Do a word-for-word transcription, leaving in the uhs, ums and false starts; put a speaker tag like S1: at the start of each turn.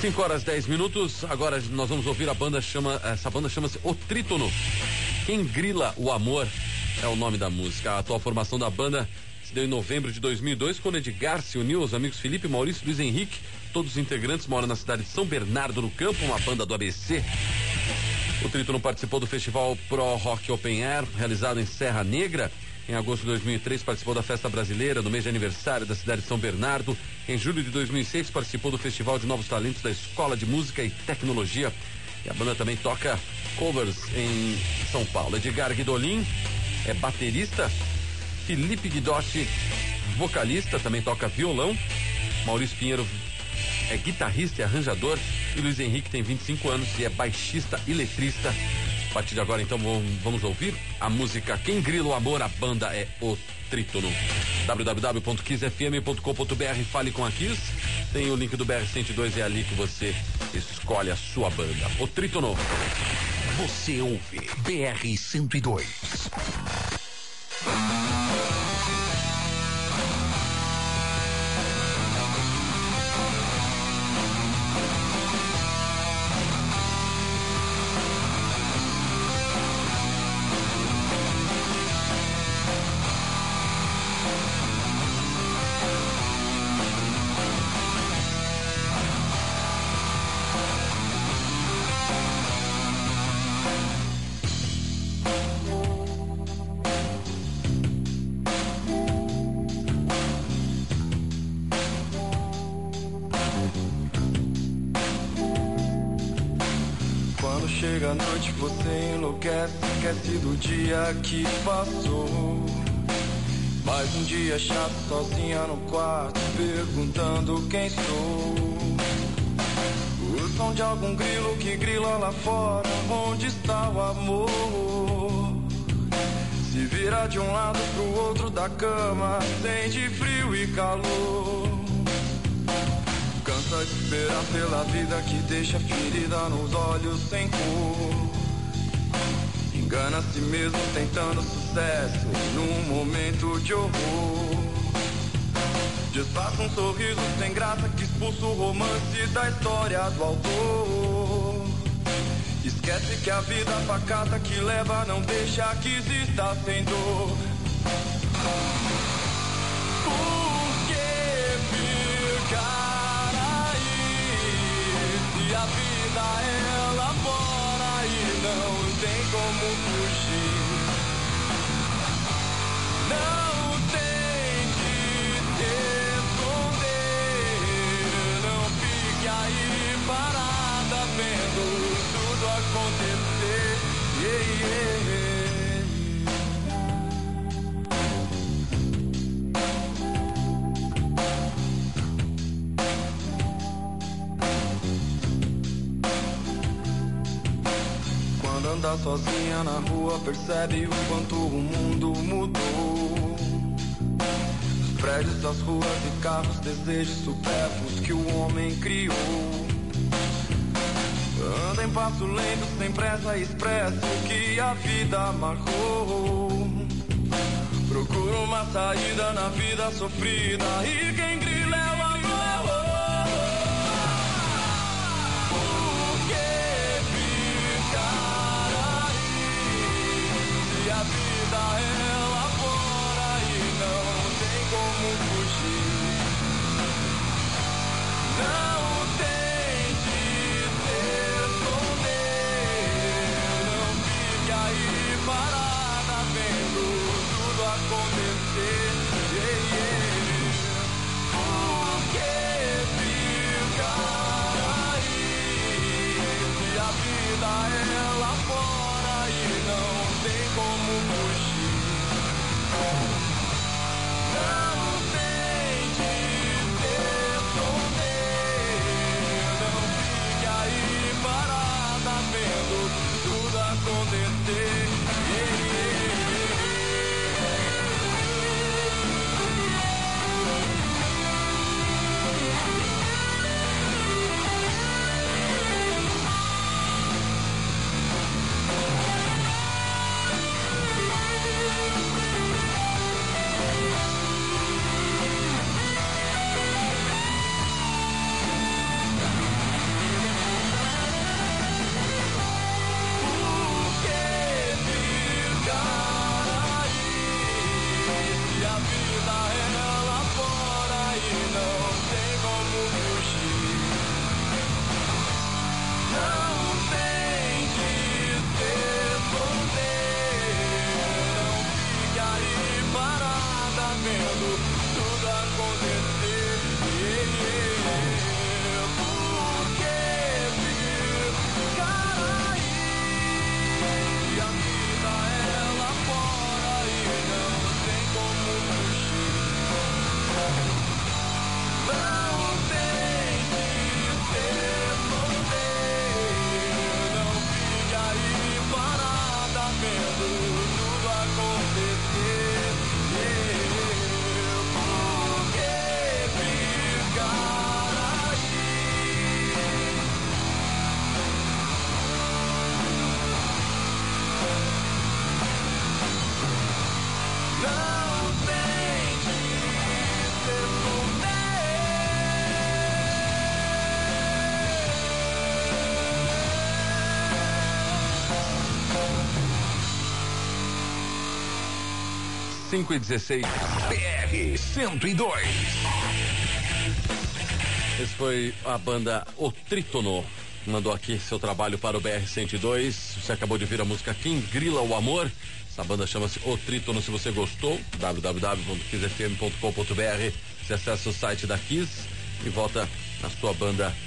S1: cinco horas dez minutos, agora nós vamos ouvir a banda, chama, essa banda chama-se O Trítono. Quem Grila o Amor é o nome da música. A atual formação da banda se deu em novembro de dois mil e dois, quando Edgar se uniu aos amigos Felipe, Maurício e Luiz Henrique. Todos os integrantes moram na cidade de São Bernardo no Campo, uma banda do A B C. O Trítono participou do festival Pro Rock Open Air, realizado em Serra Negra. Em agosto de dois mil e três participou da Festa Brasileira, no mês de aniversário da cidade de São Bernardo. Em julho de dois mil e seis participou do Festival de Novos Talentos da Escola de Música e Tecnologia. E a banda também toca covers em São Paulo. Edgar Guidolin é baterista, Felipe Guidotti, vocalista, também toca violão. Maurício Pinheiro é guitarrista e arranjador. E Luiz Henrique tem vinte e cinco anos e é baixista e letrista. A partir de agora, então, vamos ouvir a música Quem Grila o Amor, a banda é O Trítono. w w w ponto kiss f m ponto com ponto b r, fale com a Kiss. Tem o link do B R cento e dois, é ali que você escolhe a sua banda. O Trítono.
S2: Você ouve B R cento e dois.
S3: Chega a noite, você enlouquece, esquece do dia que passou. Mais um dia chato, sozinha no quarto, perguntando quem sou. O som de algum grilo que grila lá fora, onde está o amor? Se vira de um lado pro outro da cama, sente frio e calor. Cansa de esperar pela vida que deixa ferida nos olhos sem cor. Engana a si mesmo tentando sucesso num momento de horror. Disfarça um sorriso sem graça que expulsa o romance da história do autor. Esquece que a vida pacata que leva não deixa que exista sem dor. Por que ficar? A vida é lá fora e não tem como fugir. Não tem que se esconder. Não fique aí parada vendo tudo acontecer. Yeah, yeah. Andar sozinha na rua, percebe o quanto o mundo mudou. Os prédios, as ruas e carros, desejos supérfluos que o homem criou. Anda em passo lento, sem pressa, expresso que a vida marcou. Procura uma saída na vida sofrida e quem grila é o amor. Por que ficar? A vida é lá fora e não tem como fugir. Não tente se esconder. Não fique aí parada vendo tudo acontecer. Yeah, yeah. Por que ficar aí? Se a vida é lá fora e não tem como fugir. Não tente se esconder. Não fique aí parada vendo tudo acontecer. Yeah, yeah, yeah.
S1: cinco e dezesseis.
S2: B R cento e dois.
S1: Esse foi a banda O Trítono. Mandou aqui seu trabalho para o B R cento e dois. Você acabou de ouvir a música Quem Grila o Amor. Essa banda chama-se O Trítono. Se você gostou, w w w ponto kiss f m ponto com ponto b r. Você acessa o site da Kiss e volta na sua banda